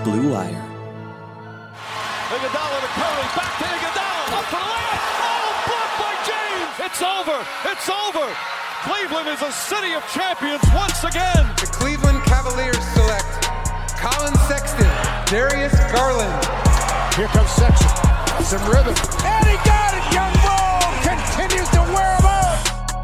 Blue Wire. Iguodala to Curry, back to Iguodala, up for the layup. Oh, blocked by James. It's over. It's over. Cleveland is a city of champions once again. The Cleveland Cavaliers select Colin Sexton, Darius Garland. Here comes Sexton. Some rhythm. And he got it. Young Bull continues to wear him out.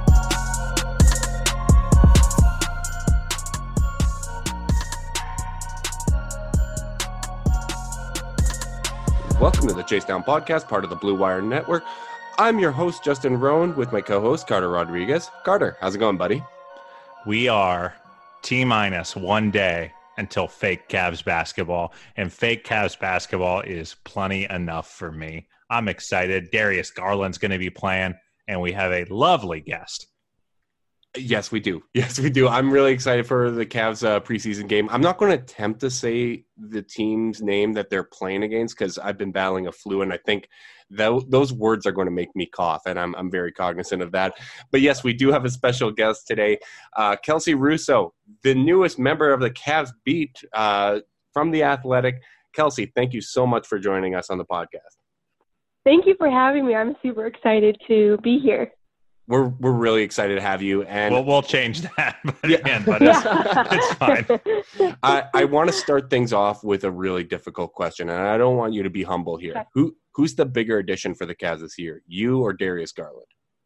Welcome to the Chase Down Podcast, part of the Blue Wire Network. I'm your host, Justin Rowan, with my co-host, Carter Rodriguez. Carter, how's it going, buddy? We are T-minus 1 day until fake Cavs basketball, and fake Cavs basketball is plenty enough for me. I'm excited. Darius Garland's going to be playing, and we have a lovely guest. Yes, we do. Yes, we do. I'm really excited for the Cavs preseason game. I'm not going to attempt to say the team's name that they're playing against because I've been battling a flu, and I think those words are going to make me cough, and I'm very cognizant of that. But yes, we do have a special guest today, Kelsey Russo, the newest member of the Cavs beat from The Athletic. Kelsey, thank you so much for joining us on the podcast. Thank you for having me. I'm super excited to be here. We're really excited to have you, and we'll change that, but it's fine. I want to start things off with a really difficult question, and I don't want you to be humble here. Okay. Who's the bigger addition for the Cavs this year, you or Darius Garland?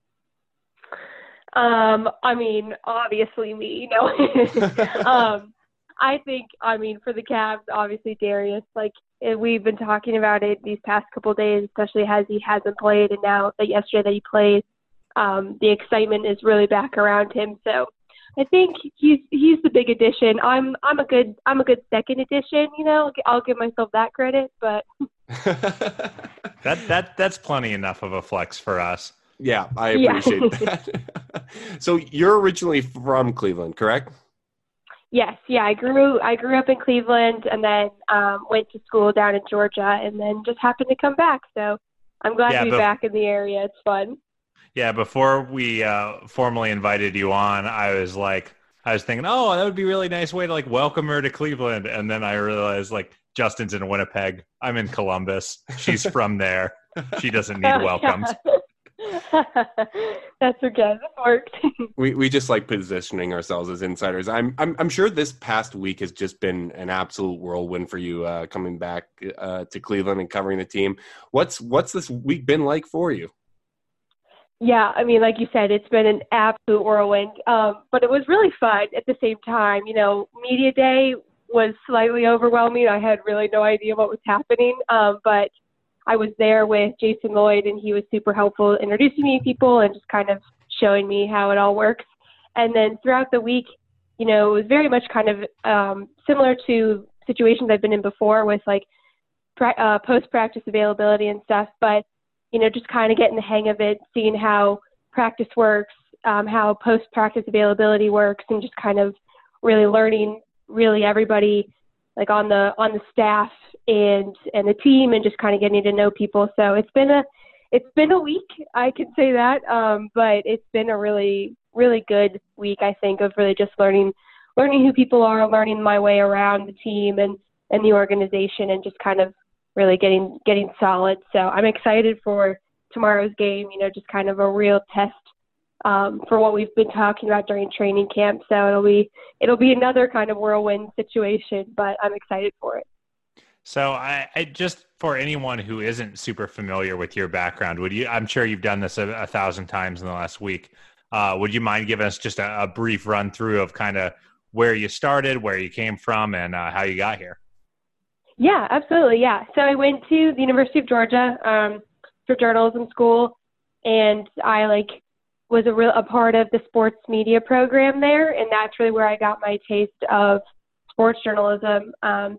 I mean, obviously me. No, I think, for the Cavs, obviously Darius. Like we've been talking about it these past couple of days, especially as he hasn't played, and now that yesterday that he played. The excitement is really back around him, so I think he's the big addition. I'm a good second addition. I'll give myself that credit, but that's plenty enough of a flex for us. Yeah, I appreciate that. So you're originally from Cleveland, correct? Yes, yeah. I grew up in Cleveland, and then went to school down in Georgia, and then just happened to come back. So I'm glad to be back in the area. It's fun. Yeah, before we formally invited you on, I was thinking, oh, that would be a really nice way to welcome her to Cleveland. And then I realized Justin's in Winnipeg. I'm in Columbus. She's from there. She doesn't need welcomes. That's okay. That worked. We just like positioning ourselves as insiders. I'm sure this past week has just been an absolute whirlwind for you coming back to Cleveland and covering the team. What's this week been like for you? Yeah, like you said, it's been an absolute whirlwind, but it was really fun at the same time. Media day was slightly overwhelming. I had really no idea what was happening, but I was there with Jason Lloyd, and he was super helpful introducing me to people and just kind of showing me how it all works. And then throughout the week, it was very much kind of similar to situations I've been in before with post-practice availability and stuff, but just kind of getting the hang of it, seeing how practice works, how post-practice availability works, and just kind of really learning everybody on the staff and the team, and just kind of getting to know people. So it's been a week, I can say that, but it's been a really, really good week, I think, of really just learning who people are, learning my way around the team and the organization, and just kind of really getting solid. So I'm excited for tomorrow's game, just kind of a real test for what we've been talking about during training camp. So it'll be another kind of whirlwind situation, but I'm excited for it. So I just, for anyone who isn't super familiar with your background, I'm sure you've done this a 1,000 times in the last week. Would you mind giving us just a brief run through of kind of where you started, where you came from, and how you got here? Yeah, absolutely. Yeah. So I went to the University of Georgia for journalism school, and I was a part of the sports media program there, and that's really where I got my taste of sports journalism,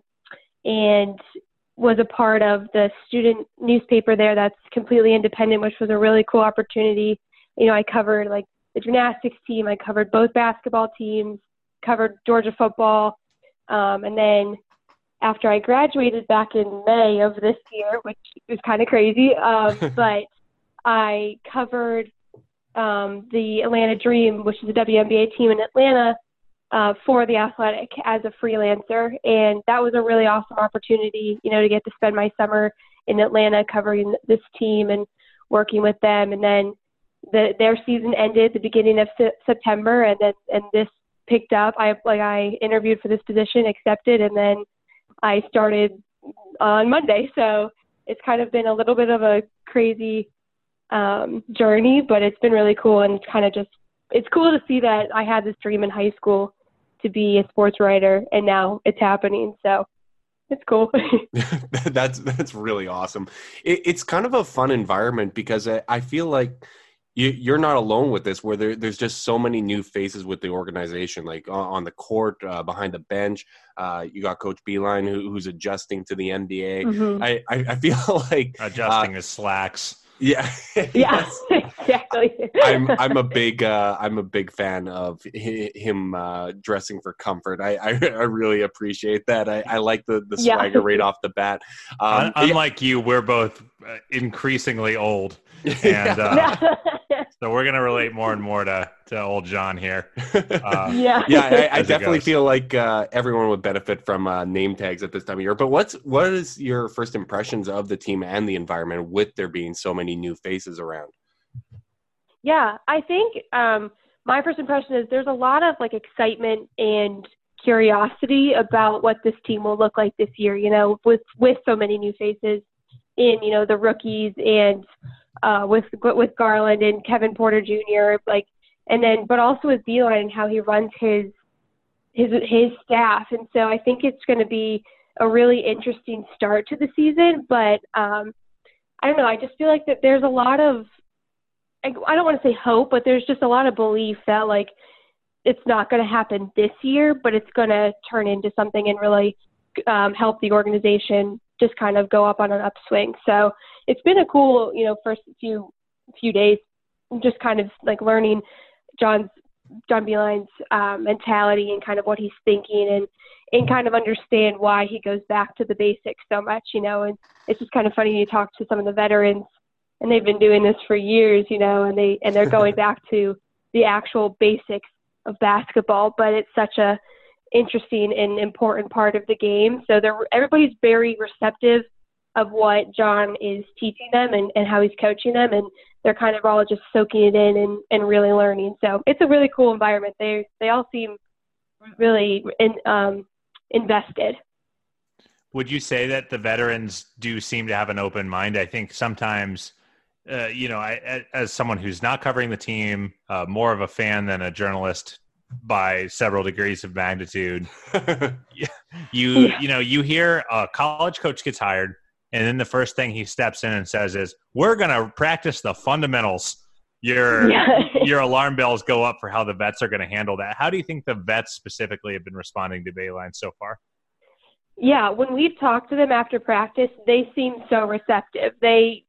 and was a part of the student newspaper there that's completely independent, which was a really cool opportunity. I covered the gymnastics team, I covered both basketball teams, covered Georgia football, and then after I graduated back in May of this year, which was kind of crazy, but I covered the Atlanta Dream, which is a WNBA team in Atlanta, for The Athletic as a freelancer. And that was a really awesome opportunity, to get to spend my summer in Atlanta covering this team and working with them. And then their season ended at the beginning of September, and this picked up. I interviewed for this position, accepted, and then I started on Monday. So it's kind of been a little bit of a crazy journey, but it's been really cool. And it's cool to see that I had this dream in high school to be a sports writer, and now it's happening. So it's cool. That's really awesome. It's kind of a fun environment because I feel like you're not alone with this, where there's just so many new faces with the organization, like on the court, behind the bench. You got Coach Beilein who's adjusting to the NBA. Mm-hmm. I feel like adjusting his slacks. Yeah. Yeah, exactly. I'm a big fan of him dressing for comfort. I really appreciate that. I like the swagger right off the bat. Unlike you, we're both increasingly old, and so we're gonna relate more and more to old John here. I definitely feel like everyone would benefit from name tags at this time of year. But what is your first impressions of the team and the environment with there being so many new faces around? Yeah, I think my first impression is there's a lot of excitement and curiosity about what this team will look like this year, with so many new faces in, the rookies and with Garland and Kevin Porter Jr., but also with Beilein and how he runs his staff. And so I think it's going to be a really interesting start to the season, but I don't know. I just feel like that there's a lot of, I don't want to say hope, but there's just a lot of belief that it's not going to happen this year, but it's going to turn into something and really help the organization just kind of go up on an upswing. So it's been a cool, first few days, just kind of learning John Beilein's mentality and kind of what he's thinking and kind of understand why he goes back to the basics so much, and it's just kind of funny to talk to some of the veterans, and they've been doing this for years, and they're going back to the actual basics of basketball, but it's such a interesting and important part of the game. So everybody's very receptive of what John is teaching them and how he's coaching them, and they're kind of all just soaking it in and really learning. So it's a really cool environment. They all seem really invested. Would you say that the veterans do seem to have an open mind? I think sometimes, as someone who's not covering the team, more of a fan than a journalist by several degrees of magnitude, you hear a college coach gets hired, and then the first thing he steps in and says is, "We're going to practice the fundamentals." Your alarm bells go up for how the vets are going to handle that. How do you think the vets specifically have been responding to Beilein so far? Yeah, when we've talked to them after practice, they seem so receptive. They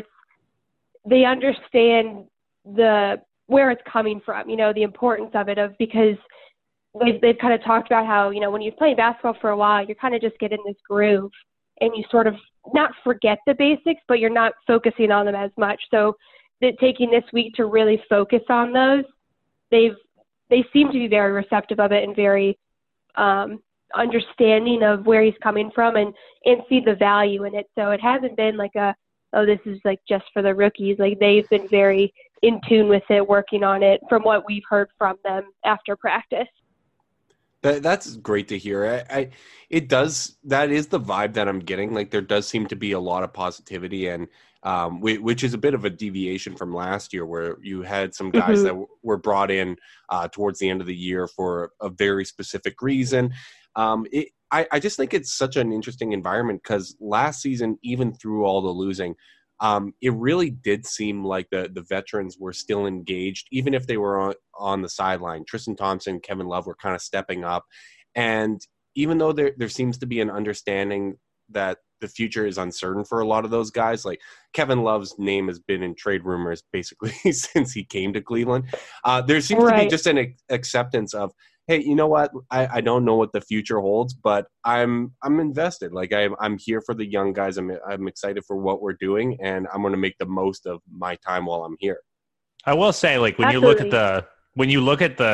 understand where it's coming from, the importance of it, because they've kind of talked about how, when you've played basketball for a while, you kind of just get in this groove and you sort of not forget the basics, but you're not focusing on them as much. So taking this week to really focus on those, they seem to be very receptive of it and very understanding of where he's coming from and see the value in it. So it hasn't been this is just for the rookies. They've been very in tune with it, working on it from what we've heard from them after practice. That's great to hear. That is the vibe that I'm getting. There does seem to be a lot of positivity, and which is a bit of a deviation from last year, where you had some guys that were brought in towards the end of the year for a very specific reason. I just think it's such an interesting environment, because last season, even through all the losing, it really did seem like the veterans were still engaged, even if they were on the sideline. Tristan Thompson, Kevin Love were kind of stepping up. And even though there seems to be an understanding that the future is uncertain for a lot of those guys, Kevin Love's name has been in trade rumors basically since he came to Cleveland. There seems to be just an acceptance of, hey, you know what? I don't know what the future holds, but I'm invested. I'm here for the young guys. I'm excited for what we're doing, and I'm going to make the most of my time while I'm here. I will say, when you look at the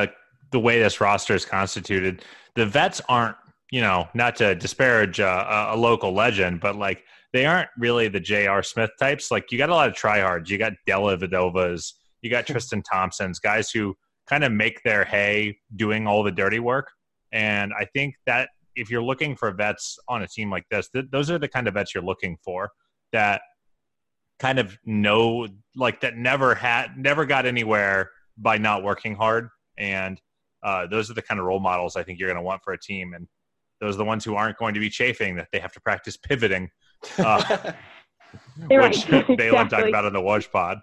the way this roster is constituted, the vets aren't, not to disparage a local legend, but like they aren't really the J.R. Smith types. Like you got a lot of tryhards. You got Dellavedovas, you got Tristan Thompsons, guys who kind of make their hay doing all the dirty work. And I think that if you're looking for vets on a team like this, those are the kind of vets you're looking for that kind of know, like that never got anywhere by not working hard. And those are the kind of role models I think you're going to want for a team. And those are the ones who aren't going to be chafing that they have to practice pivoting, which Balin talked about in the Woj pod.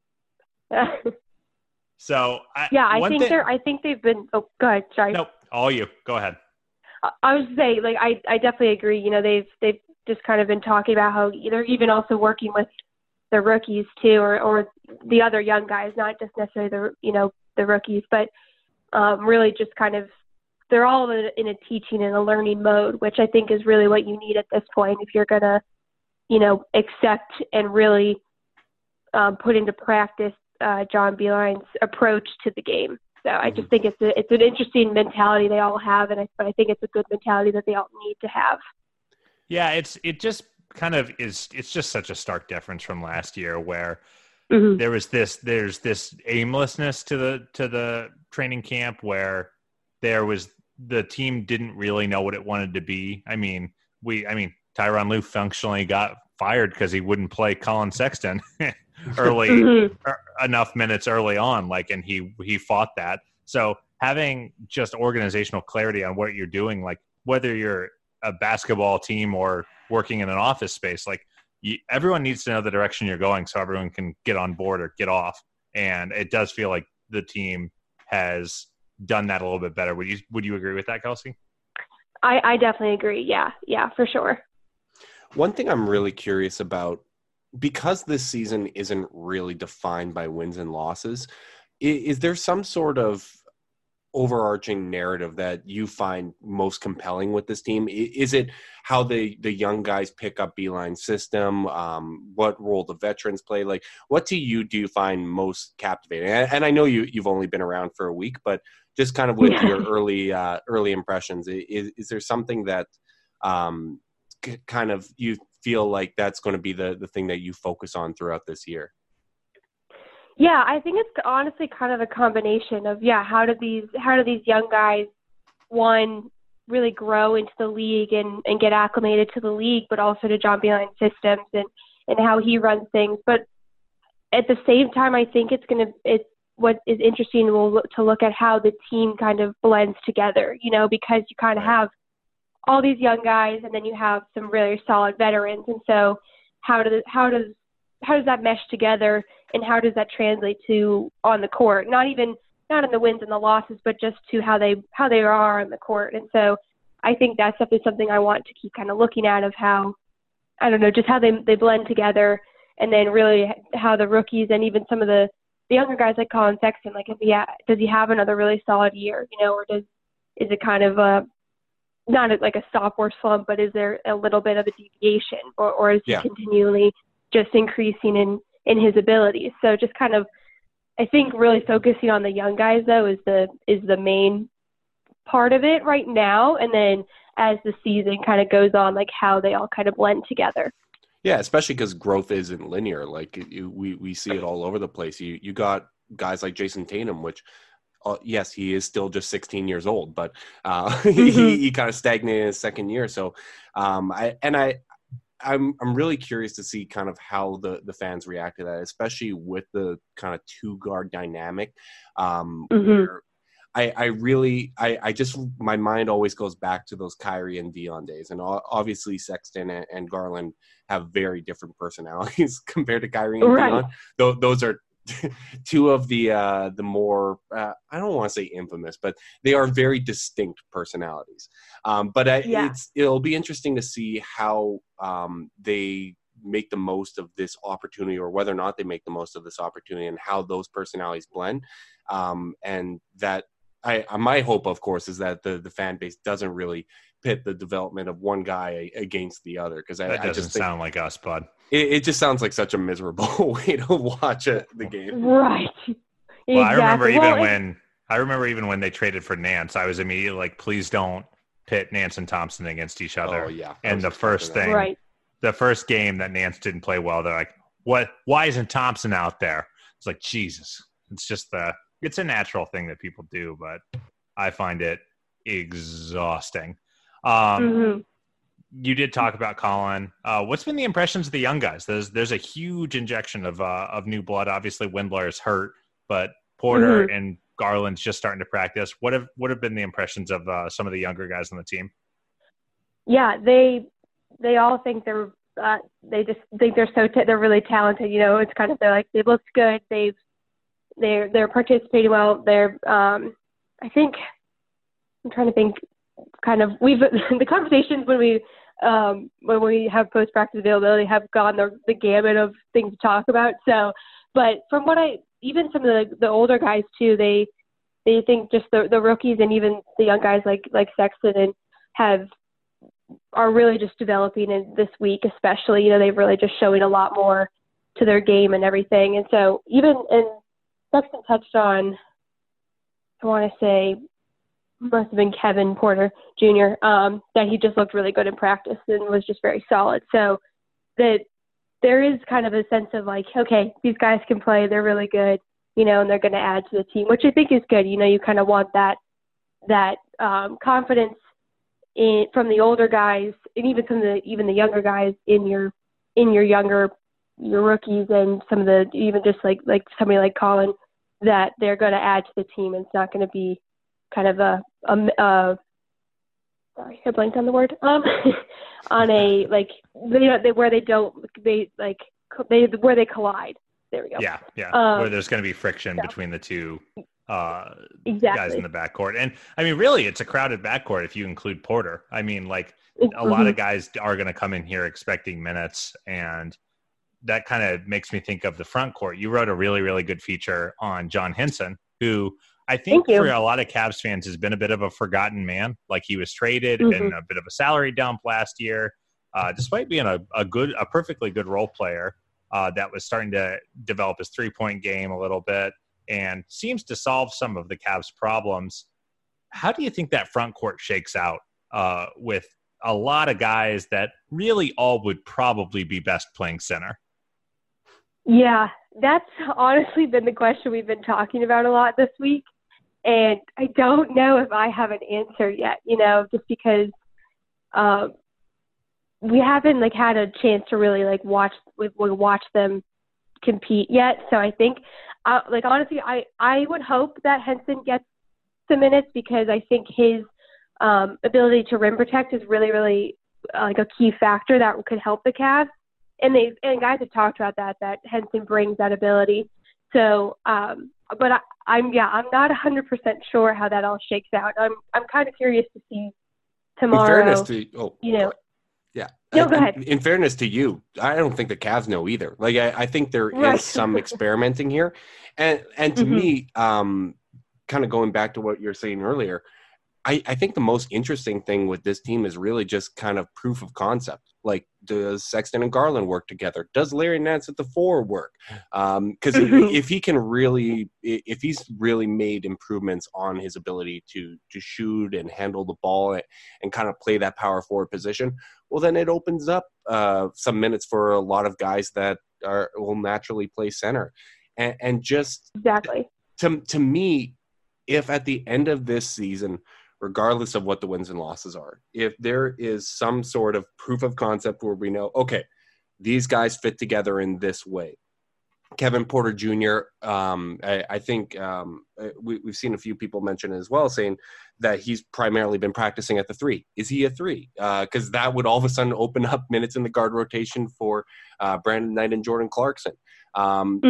So I think they've been. Oh, go ahead. Sorry. Nope. All you. Go ahead. I was saying, like, I definitely agree. They've just kind of been talking about how they're even also working with the rookies too, or the other young guys, not just necessarily the rookies, but really just kind of they're all in a teaching and a learning mode, which I think is really what you need at this point if you're gonna, accept and really put into practice John Beilein's approach to the game. So I just think it's an interesting mentality they all have, but I think it's a good mentality that they all need to have. Yeah, it's just such a stark difference from last year where there's this aimlessness to the training camp where the team didn't really know what it wanted to be. I mean Tyronn Lue functionally got fired because he wouldn't play Colin Sexton enough minutes early on, and he fought that. So having just organizational clarity on what you're doing, like whether you're a basketball team or working in an office space, everyone needs to know the direction you're going so everyone can get on board or get off. And it does feel like the team has done that a little bit better. Would you agree with that, Kelsey? I definitely agree. Yeah, for sure. One thing I'm really curious about, because this season isn't really defined by wins and losses, is there some sort of overarching narrative that you find most compelling with this team? Is it how the young guys pick up Beilein's system? What role the veterans play? Like, what do you find most captivating? And I know you've only been around for a week, but just kind of with your early impressions, is there something that kind of you feel like that's going to be the thing that you focus on throughout this year? Yeah, I think it's honestly kind of a combination of, how do these young guys, one, really grow into the league and get acclimated to the league, but also to John Beilein's systems and how he runs things. But at the same time, I think it's what is interesting to look at how the team kind of blends together, because you kind of have all these young guys and then you have some really solid veterans. And so how does that mesh together, and how does that translate to on the court? Not in the wins and the losses, but just to how they are on the court. And so I think that's definitely something I want to keep kind of looking at, of how, I don't know, just how they blend together, and then really how the rookies and even some of the younger guys like Colin Sexton, like does he have another really solid year, or is it kind of not like a stop or slump, but is there a little bit of a deviation, or is he continually just increasing in his abilities? So just kind of, I think really focusing on the young guys though is the main part of it right now. And then as the season kind of goes on, like how they all kind of blend together. Yeah, especially because growth isn't linear. Like we see it all over the place. You got guys like Jason Tatum, which yes, he is still just 16 years old, but he kind of stagnated in his second year. So I'm really curious to see kind of how the fans react to that, especially with the kind of two guard dynamic. Where I just, my mind always goes back to those Kyrie and Dion days. And obviously Sexton and Garland have very different personalities compared to Kyrie and Dion. Those are two of the more, I don't want to say infamous, but they are very distinct personalities. It'll be interesting to see how they make the most of this opportunity, or whether or not they make the most of this opportunity, and how those personalities blend. And that my hope, of course, is that the fan base doesn't really pit the development of one guy against the other, because that doesn't sound like us, bud. It just sounds like such a miserable way to watch the game. Right. Well, exactly. I remember I remember even when they traded for Nance, I was immediately like, please don't pit Nance and Thompson against each other. Oh, yeah. And the first thing, Right. the first game that Nance didn't play well, they're like, why isn't Thompson out there? It's like, Jesus. It's just it's a natural thing that people do, but I find it exhausting. You did talk about Colin. What's been the impressions of the young guys? There's a huge injection of new blood. Obviously, Windler is hurt, but Porter and Garland's just starting to practice. What have been the impressions of some of the younger guys on the team? Yeah, they all think they just think they're really talented. You know, it's kind of, they're like, they looked good. They're participating well. I think, I'm trying to think, kind of, the conversations when we have post-practice availability have gone the gamut of things to talk about. So, but from what even some of the older guys too, they think just the rookies and even the young guys like Sexton are really just developing in this week, especially. You know, they've really just showing a lot more to their game and everything. And so and Sexton touched on, I want to say, must have been Kevin Porter Jr., that he just looked really good in practice and was just very solid. So that there is kind of a sense of like, okay, these guys can play, they're really good, you know, and they're going to add to the team, which I think is good. You know, you kind of want that confidence from the older guys, and even from the younger guys in your rookies, and some of the, even just like somebody like Colin, that they're going to add to the team, and it's not going to be kind of sorry, I blanked on the word, on a, like, where they collide. There we go. Yeah. Where there's going to be friction between the two exactly. guys in the backcourt. And I mean, really, it's a crowded backcourt if you include Porter. I mean, like, a lot of guys are going to come in here expecting minutes, and that kind of makes me think of the front court. You wrote a really, really good feature on John Henson, who I think for a lot of Cavs fans has been a bit of a forgotten man. Like, he was traded in a bit of a salary dump last year, despite being a perfectly good role player that was starting to develop his 3-point game a little bit and seems to solve some of the Cavs' problems. How do you think that front court shakes out with a lot of guys that really all would probably be best playing center? Yeah, that's honestly been the question we've been talking about a lot this week. And I don't know if I have an answer yet, you know, just because we haven't had a chance to really watch them compete yet. So I think, honestly, I would hope that Henson gets some minutes, because I think his ability to rim protect is really, really a key factor that could help the Cavs. And guys have talked about that Henson brings that ability. So, but I'm not 100% sure how that all shakes out. I'm kind of curious to see tomorrow. In fairness to, go ahead. In fairness to you, I don't think the Cavs know either. Like, I think there is some experimenting here, and to me, kind of going back to what you're saying earlier, I think the most interesting thing with this team is really just kind of proof of concept. Like, does Sexton and Garland work together? Does Larry Nance at the 4 work? Because if he's really made improvements on his ability to shoot and handle the ball and kind of play that power forward position, well, then it opens up some minutes for a lot of guys that will naturally play center. And just exactly to me, if at the end of this season, regardless of what the wins and losses are, if there is some sort of proof of concept where we know, okay, these guys fit together in this way. Kevin Porter Jr., I think we've seen a few people mention it as well, saying that he's primarily been practicing at the 3. Is he a 3? Because that would all of a sudden open up minutes in the guard rotation for Brandon Knight and Jordan Clarkson. I'm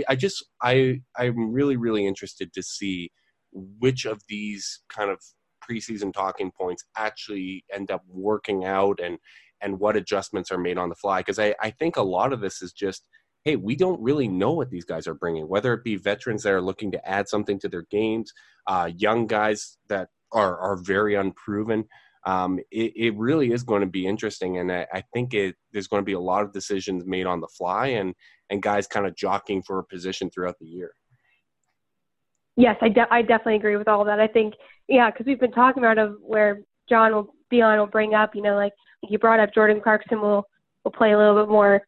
really, really interested to see which of these kind of preseason talking points actually end up working out, and what adjustments are made on the fly. Because I think a lot of this is just, hey, we don't really know what these guys are bringing, whether it be veterans that are looking to add something to their games, young guys that are very unproven. It really is going to be interesting, and I think there's going to be a lot of decisions made on the fly, and guys kind of jockeying for a position throughout the year. Yes, I definitely agree with all that. I think, because we've been talking about where John will bring up, like you brought up Jordan Clarkson will play a little bit more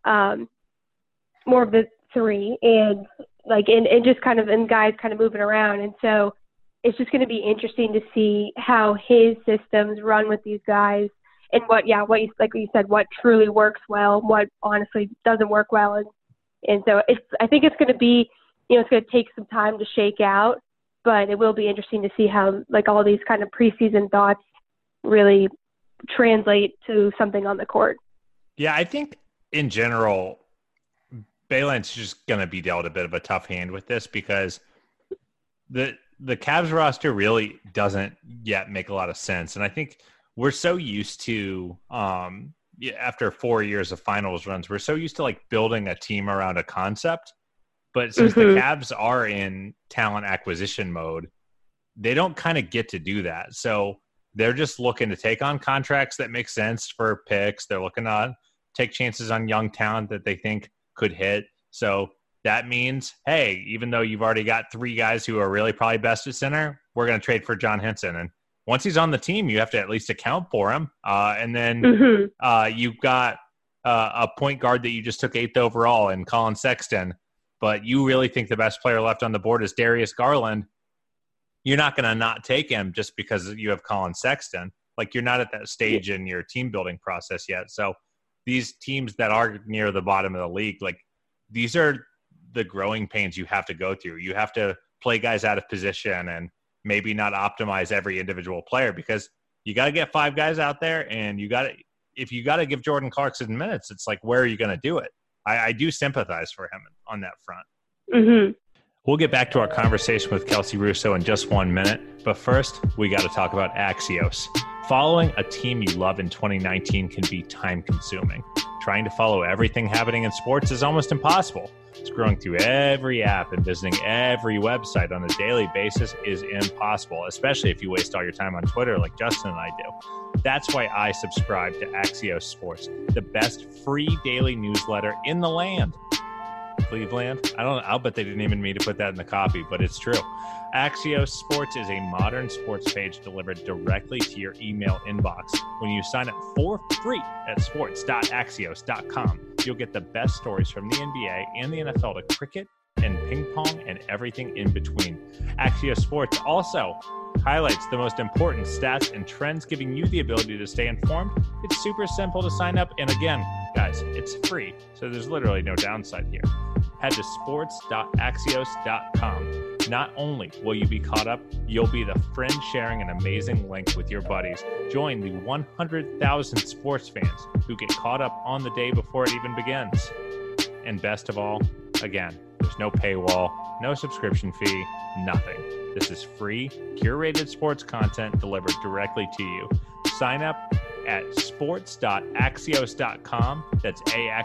of the three and just kind of, and guys kind of moving around. And so it's just going to be interesting to see how his systems run with these guys and what you said, what truly works well, what honestly doesn't work well. And so I think it's going to be, it's going to take some time to shake out, but it will be interesting to see how all these kind of preseason thoughts really translate to something on the court. Yeah, I think in general, Bayland's just going to be dealt a bit of a tough hand with this because the Cavs roster really doesn't yet make a lot of sense. And I think we're so used to, after 4 years of finals runs, we're so used to building a team around a concept. But since the Cavs are in talent acquisition mode, they don't kind of get to do that. So they're just looking to take on contracts that make sense for picks. They're looking to take chances on young talent that they think could hit. So that means, hey, even though you've already got 3 guys who are really probably best at center, we're going to trade for John Henson. And once he's on the team, you have to at least account for him. And then you've got a point guard that you just took 8th overall in Colin Sexton, but you really think the best player left on the board is Darius Garland. You're not going to not take him just because you have Colin Sexton. You're not at that stage in your team building process yet. So these teams that are near the bottom of the league, these are the growing pains you have to go through. You have to play guys out of position and maybe not optimize every individual player because you got to get 5 guys out there, and if you got to give Jordan Clarkson minutes, it's where are you going to do it? I do sympathize for him on that front. Mm-hmm. We'll get back to our conversation with Kelsey Russo in just 1 minute, but first, we got to talk about Axios. Following a team you love in 2019 can be time-consuming. Trying to follow everything happening in sports is almost impossible. Scrolling through every app and visiting every website on a daily basis is impossible, especially if you waste all your time on Twitter like Justin and I do. That's why I subscribe to Axios Sports, the best free daily newsletter in the land. Cleveland? I'll bet they didn't even mean to put that in the copy, but it's true. Axios Sports is a modern sports page delivered directly to your email inbox. When you sign up for free at sports.axios.com, you'll get the best stories from the NBA and the NFL to cricket and ping pong and everything in between. Axios Sports also highlights the most important stats and trends, giving you the ability to stay informed. It's super simple to sign up, and again, guys, it's free, so there's literally no downside here. Head to sports.axios.com. Not only will you be caught up, you'll be the friend sharing an amazing link with your buddies. Join the 100,000 sports fans who get caught up on the day before it even begins. And best of all, again, there's no paywall, no subscription fee, nothing. This is free, curated sports content delivered directly to you. Sign up at sports.axios.com. That's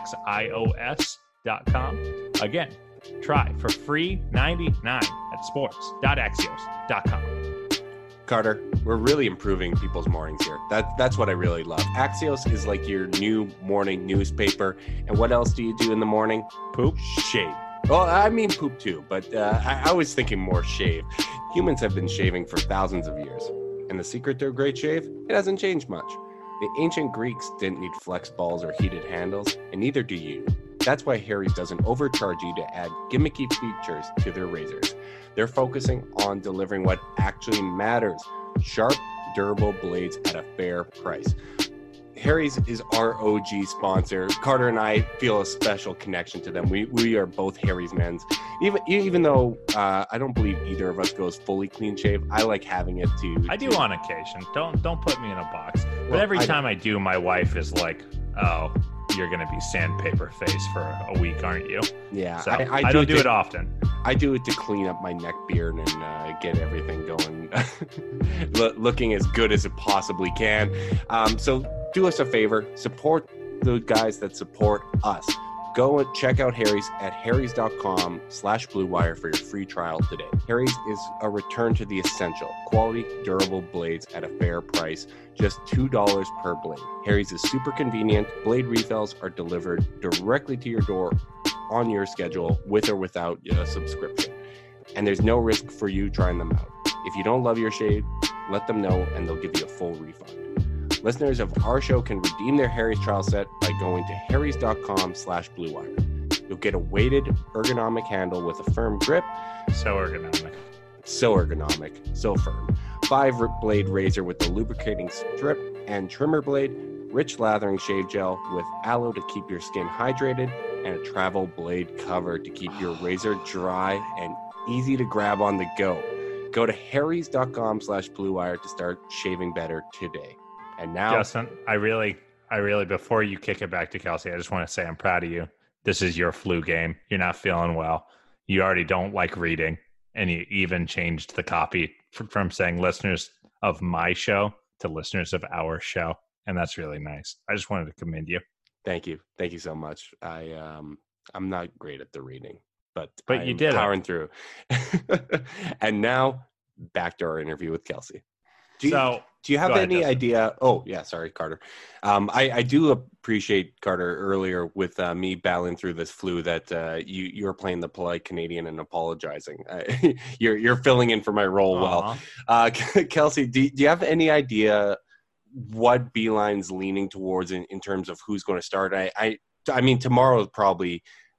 AXIOS.com. Again, try for free 99 at sports.axios.com. Carter, we're really improving people's mornings here. That's what I really love. Axios is like your new morning newspaper. And what else do you do in the morning? Poop? Shave. Well, I mean poop too, but I was thinking more shave. Humans have been shaving for thousands of years. And the secret to a great shave? It hasn't changed much. The ancient Greeks didn't need flex balls or heated handles, and neither do you. That's why Harry's doesn't overcharge you to add gimmicky features to their razors. They're focusing on delivering what actually matters: sharp, durable blades at a fair price. Harry's is our OG sponsor. Carter and I feel a special connection to them. We are both Harry's men's. Even though I don't believe either of us goes fully clean shave, I like having it too. I do on occasion. Don't put me in a box. But every time I do, my wife is like, "Oh, you're going to be sandpaper face for a week, aren't you?" Yeah, so I don't do it often. I do it to clean up my neck beard and get everything going, looking as good as it possibly can. So do us a favor, support the guys that support us. Go and check out Harry's at harrys.com/Blue Wire for your free trial today. Harry's is a return to the essential: quality, durable blades at a fair price, just $2 per blade. Harry's is super convenient. Blade refills are delivered directly to your door on your schedule, with or without a subscription. and there's no risk for you trying them out. If you don't love your shade, let them know and they'll give you a full refund. Listeners of our show can redeem their Harry's trial set by going to harrys.com/bluewire. You'll get a weighted ergonomic handle with a firm grip. So ergonomic. So ergonomic, so firm. 5-blade razor with the lubricating strip and trimmer blade, rich lathering shave gel with aloe to keep your skin hydrated, and a travel blade cover to keep your razor dry and easy to grab on the go. Go to harrys.com/bluewire to start shaving better today. And now, Justin, I really, before you kick it back to Kelsey, I just want to say I'm proud of you. This is your flu game. You're not feeling well. You already don't like reading, and you even changed the copy from saying listeners of my show to listeners of our show, and that's really nice. I just wanted to commend you. Thank you so much. I'm not great at the reading, but you did powering through. And now back to our interview with Kelsey. Do you have any idea? Oh, yeah. Sorry, Carter. I do appreciate, Carter, earlier with me battling through this flu that you were playing the polite Canadian and apologizing. You're filling in for my role well. Kelsey, do you have any idea what Beeline's leaning towards in terms of who's going to start? I mean, tomorrow is probably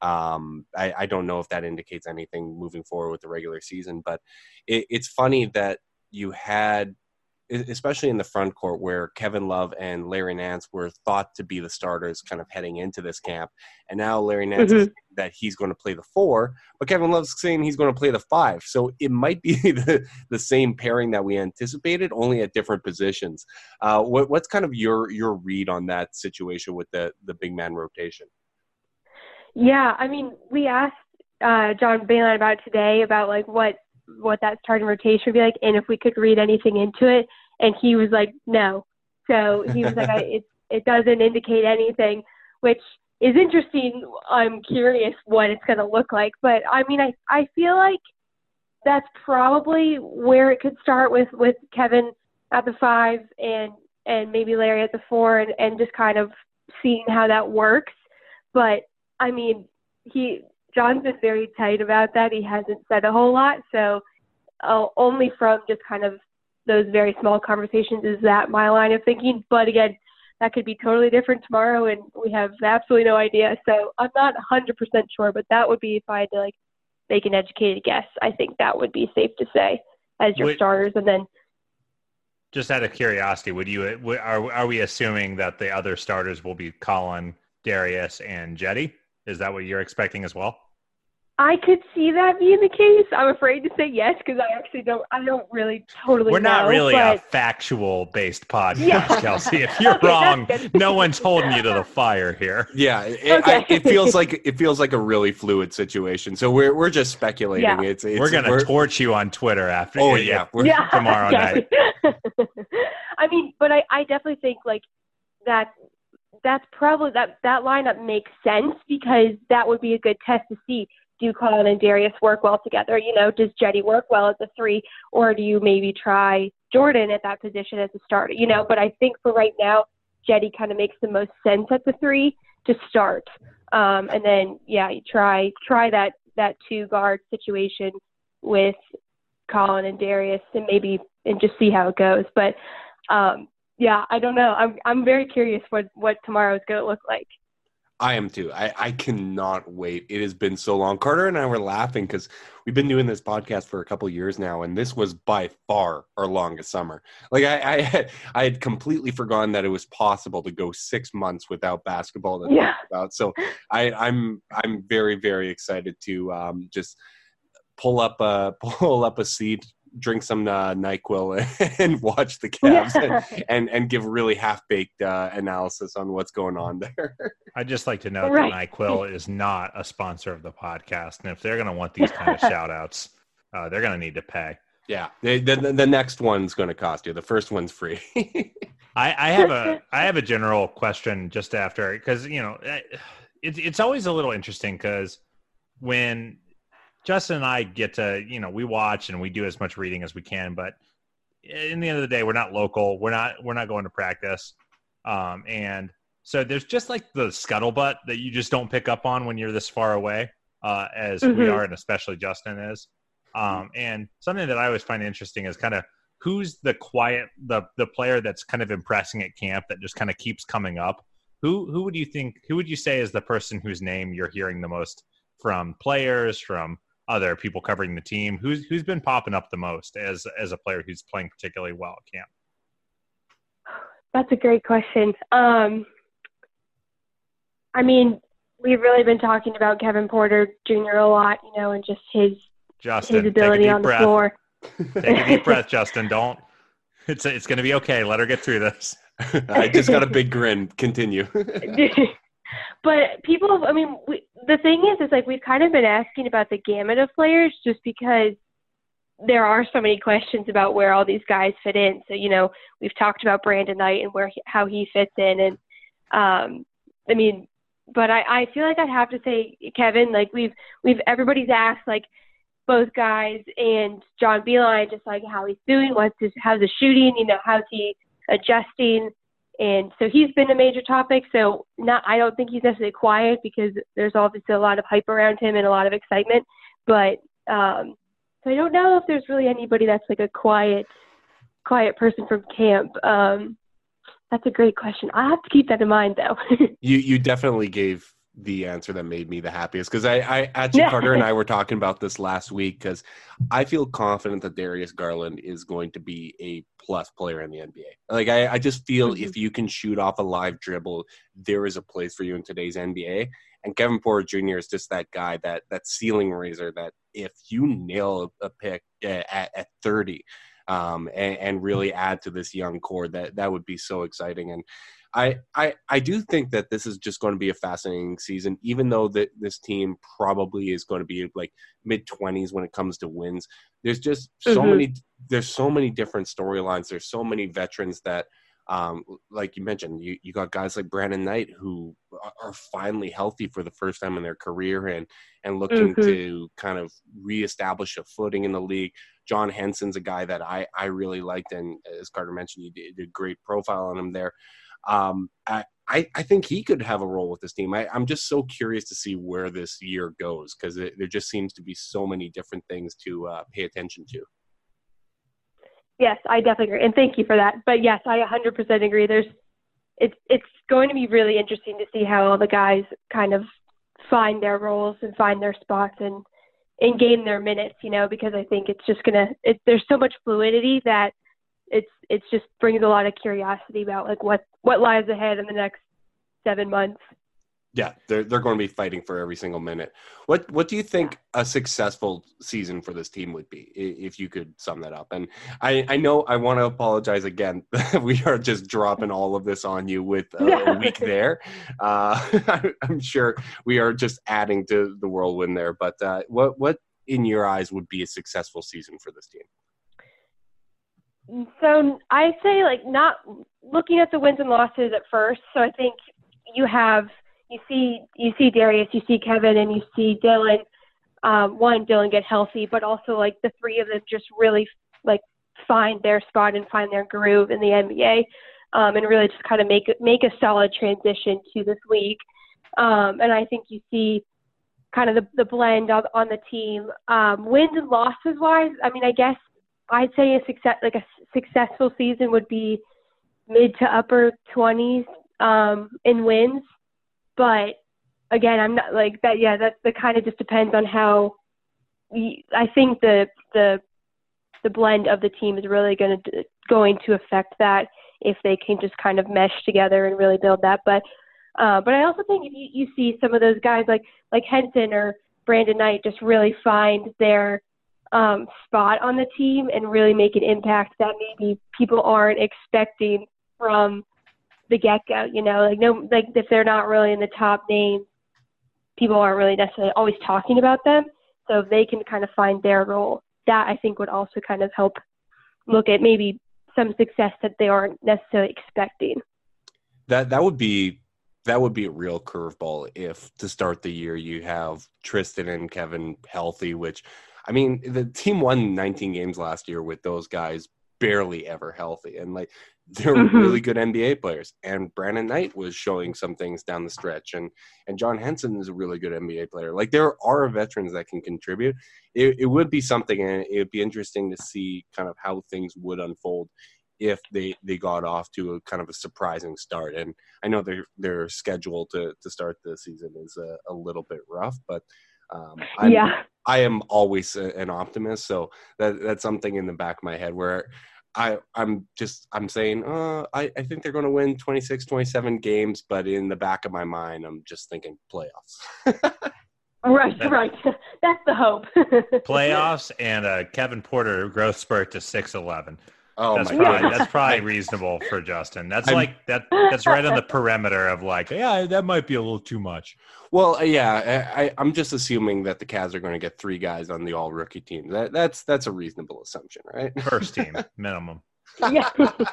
I don't know if that indicates anything moving forward with the regular season, but it's funny that you had, especially in the front court, where Kevin Love and Larry Nance were thought to be the starters kind of heading into this camp. And now Larry Nance is saying that he's going to play the 4, but Kevin Love's saying he's going to play the 5. So it might be the same pairing that we anticipated, only at different positions. What's kind of your read on that situation with the big man rotation? Yeah, I mean, we asked John Beilein about it today, about like what that starting rotation would be like, and if we could read anything into it, and he was like, no. So he was like, it doesn't indicate anything, which is interesting. I'm curious what it's going to look like, but I mean, I feel like that's probably where it could start with Kevin at the 5 and maybe Larry at the 4, and just kind of seeing how that works. But I mean, John's been very tight about that. He hasn't said a whole lot. So only from just kind of those very small conversations is that my line of thinking. But again, that could be totally different tomorrow, and we have absolutely no idea. So I'm not 100% sure, but that would be, if I had to like make an educated guess, I think that would be safe to say as your starters. And then, just out of curiosity, are we assuming that the other starters will be Colin, Darius, and Jetty? Is that what you're expecting as well? I could see that being the case. I'm afraid to say yes because I don't really totally know. We're not really a factual-based podcast, Kelsey. If you're wrong, no one's holding you to the fire here. Yeah, it feels like a really fluid situation. So we're just speculating. Yeah. We're going to torch you on Twitter after. Oh yeah, tomorrow night. I mean, but I definitely think like that's probably that lineup makes sense, because that would be a good test to see, do Colin and Darius work well together? You know, does Jetty work well as a 3, or do you maybe try Jordan at that position as a starter? You know, but I think for right now, Jetty kind of makes the most sense at the 3 to start. And then, you try that 2 guard situation with Colin and Darius and just see how it goes. But, I don't know. I'm very curious what tomorrow is going to look like. I am too. I cannot wait. It has been so long. Carter and I were laughing because we've been doing this podcast for a couple years now, and this was by far our longest summer. Like I had completely forgotten that it was possible to go 6 months without basketball to talk about. So I'm very, very excited to just pull up a seat, drink some NyQuil and watch the Cavs and give really half-baked analysis on what's going on there. I'd just like to note that NyQuil is not a sponsor of the podcast, and if they're going to want these kind of shout-outs, they're going to need to pay. Yeah, the next one's going to cost you. The first one's free. I have a general question just after, because it's always a little interesting, because when Justin and I get to, we watch and we do as much reading as we can, but in the end of the day, we're not local. We're not going to practice. And so there's just like the scuttlebutt that you just don't pick up on when you're this far away, as we are, and especially Justin is. And something that I always find interesting is kind of who's the player that's kind of impressing at camp that just kind of keeps coming up. Who would you say is the person whose name you're hearing the most from players, from other people covering the team? Who's been popping up the most as a player who's playing particularly well at camp? That's a great question. I mean, we've really been talking about Kevin Porter Jr. a lot, and just his ability on the floor. Take a deep breath, Justin. Don't. It's going to be okay. Let her get through this. I just got a big grin. Continue. But people, the thing is like we've kind of been asking about the gamut of players just because there are so many questions about where all these guys fit in. So, we've talked about Brandon Knight and how he fits in. And, but I feel like I'd have to say Kevin, like everybody's asked like both guys and John Beilein, just like how he's doing, how's the shooting, how's he adjusting. And so he's been a major topic. So I don't think he's necessarily quiet because there's obviously a lot of hype around him and a lot of excitement. But so I don't know if there's really anybody that's like a quiet person from camp. That's a great question. I have to keep that in mind, though. You definitely gave the answer that made me the happiest because I actually Carter and I were talking about this last week because I feel confident that Darius Garland is going to be a plus player in the NBA. Like I just feel if you can shoot off a live dribble, there is a place for you in today's NBA. And Kevin Porter Jr. is just that guy, that ceiling raiser that if you nail a pick at 30 and really add to this young core, that would be so exciting. And I do think that this is just going to be a fascinating season, even though this team probably is going to be like mid-20s when it comes to wins. There's just so many different storylines. There's so many veterans that, like you mentioned, you got guys like Brandon Knight who are finally healthy for the first time in their career and looking to kind of reestablish a footing in the league. John Henson's a guy that I really liked, and as Carter mentioned, you did a great profile on him there. I think he could have a role with this team. I'm just so curious to see where this year goes because there just seems to be so many different things to pay attention to. Yes, I definitely agree. And thank you for that. But yes, I 100% agree. It's going to be really interesting to see how all the guys kind of find their roles and find their spots and gain their minutes, because I think it's just there's so much fluidity that it's just brings a lot of curiosity about like what lies ahead in the next 7 months. Yeah, they're going to be fighting for every single minute. What do you think a successful season for this team would be, if you could sum that up? And I know I want to apologize again. We are just dropping all of this on you with a week there. I'm sure we are just adding to the whirlwind there. But what in your eyes would be a successful season for this team? So I say like not looking at the wins and losses at first. So I think you see Darius, you see Kevin, and you see Dylan. Dylan get healthy, but also like the three of them just really like find their spot and find their groove in the NBA, and really just kind of make a solid transition to this league. And I think you see kind of the blend on the team. Wins and losses wise, I guess I'd say a successful season would be mid to upper 20s in wins. But again, I'm not like that. Yeah, that kind of just depends on how. I think the blend of the team is really going to affect that if they can just kind of mesh together and really build that. But I also think if you see some of those guys like Henson or Brandon Knight just really find their spot on the team and really make an impact that maybe people aren't expecting from the get-go, if they're not really in the top names, people aren't really necessarily always talking about them. So if they can kind of find their role, that I think would also kind of help look at maybe some success that they aren't necessarily expecting. That would be a real curveball if to start the year you have Tristan and Kevin healthy, which the team won 19 games last year with those guys barely ever healthy. And like they're really good NBA players. And Brandon Knight was showing some things down the stretch. And John Henson is a really good NBA player. Like, there are veterans that can contribute. It would be something, and it would be interesting to see kind of how things would unfold if they got off to a kind of a surprising start. And I know their schedule to start the season is a little bit rough, but I am always an optimist. So that's something in the back of my head where I'm saying, I think they're going to win 26, 27 games, but in the back of my mind, I'm just thinking playoffs. Right. That's the hope. Playoffs and Kevin Porter growth spurt to 6'11". Oh, that's probably reasonable for Justin. That's that's right on the perimeter of like, yeah, that might be a little too much. Well, yeah, I'm just assuming that the Cavs are going to get 3 guys on the all rookie team. That's a reasonable assumption, right? First team minimum. Yeah.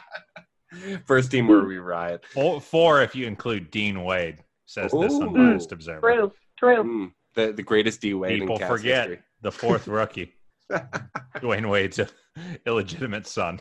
First team where we riot. 4 if you include Dean Wade, says this unbiased observer. True. The greatest D Wade People in Cavs forget history. The 4th rookie, Dwayne Wade's illegitimate son.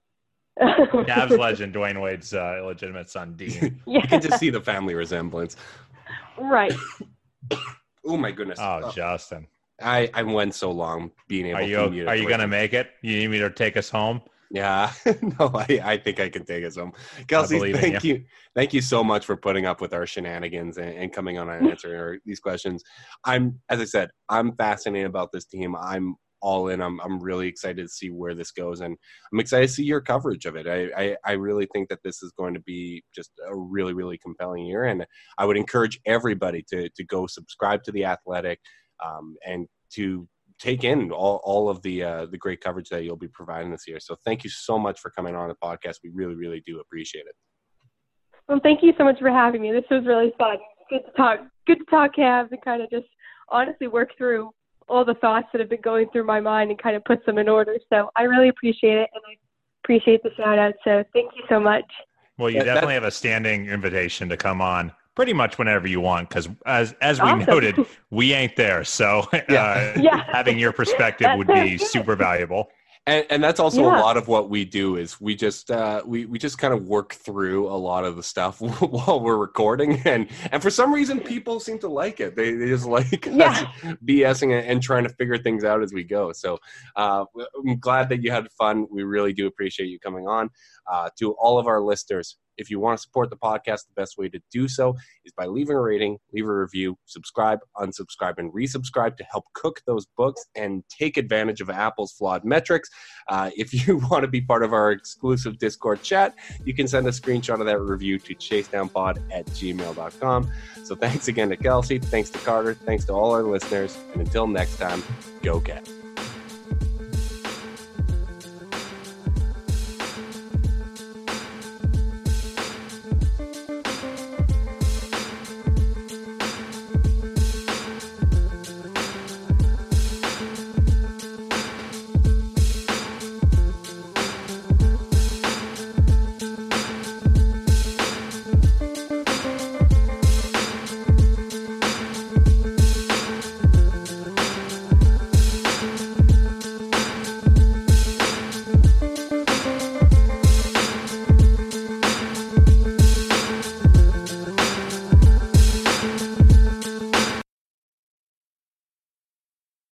Cavs legend Dwayne Wade's illegitimate son, Dean. You can just see the family resemblance. Right. Oh my goodness. Oh, Justin. I went so long being able to mute it. Are you going to make it? You need me to take us home? Yeah. No, I think I can take us home. Kelsey, thank you. Thank you so much for putting up with our shenanigans and coming on and answering these questions. As I said, I'm fascinated about this team. I'm all in. I'm really excited to see where this goes, and I'm excited to see your coverage of it. I really think that this is going to be just a really, really compelling year, and I would encourage everybody to go subscribe to The Athletic and to take in all of the great coverage that you'll be providing this year. So thank you so much for coming on the podcast. We really, really do appreciate it. Well, thank you so much for having me. This was really fun. Good to talk Cavs and kind of just honestly work through all the thoughts that have been going through my mind and kind of put them in order. So I really appreciate it, and I appreciate the shout out. So thank you so much. Well, you definitely have a standing invitation to come on pretty much whenever you want, because as we Awesome. noted, we ain't there. So having your perspective would be super valuable. And that's also a lot of what we do is we just kind of work through a lot of the stuff while we're recording, and for some reason people seem to like it. They just like us BSing and trying to figure things out as we go. So I'm glad that you had fun. We really do appreciate you coming on. To all of our listeners, if you want to support the podcast, the best way to do so is by leaving a rating, leave a review, subscribe, unsubscribe, and resubscribe to help cook those books and take advantage of Apple's flawed metrics. If you want to be part of our exclusive Discord chat, you can send a screenshot of that review to chasedownpod@gmail.com. So thanks again to Kelsey, thanks to Carter, thanks to all our listeners, and until next time, go Cavs.